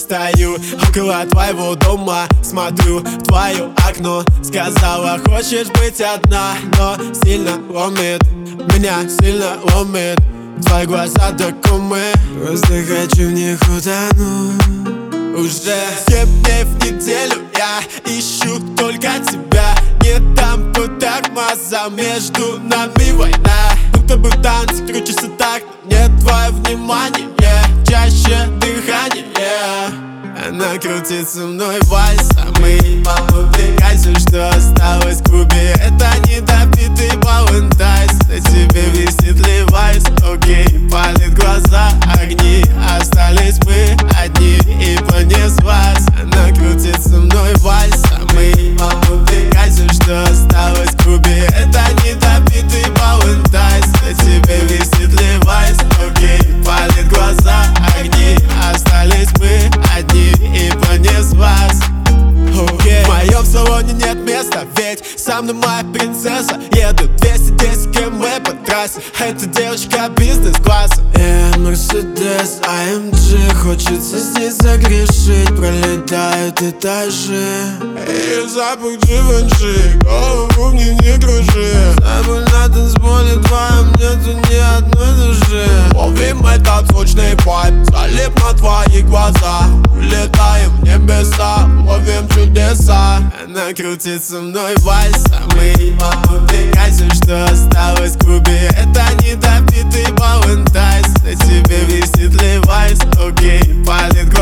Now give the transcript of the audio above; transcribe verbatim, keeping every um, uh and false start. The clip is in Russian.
стою около твоего дома, смотрю в твое окно. Сказала, хочешь быть одна, но сильно ломит, меня сильно ломит. Твои глаза знакомы, просто хочу в них утонуть. Уже семь дней в неделю я ищу только тебя. Не дам под тормоза, между нами война. Будто бы в танце крутишься так, мне твое внимание, чаще дыхание. Она крутит со мной вальс, а мы увлекаемся, что осталось в клубе. Это недопитый балантайс, на тебе висит левайс. Окей, палит глаза огни, остались мы одни, и понеслась. Она крутит со мной вальс, а мы увлекаемся, что осталось в клубе. Это недопитый балантайс, на тебе висит левайс. Окей, палит глаза огни, остались мы одни, и понеслась. Okay. В моем салоне нет места, ведь со мной моя принцесса. Еду двести десять километров по трассе, эта девочка бизнес-класса. Yeah, Mercedes а эм джи, хочется здесь загрешить. Пролетают этажи, и запах Givenchy, голову мне не кружи. забыл на танцполе твоем, нету ни одной души. Ловим этот звучный вайб, залип на твои глаза. Улетаем в небеса, ловим чудеса. Она крутит со мной вальс, а мы увлекаемся, что осталось в клубе. Это недопитый балантайс, на тебе висит левайс. Окей, палит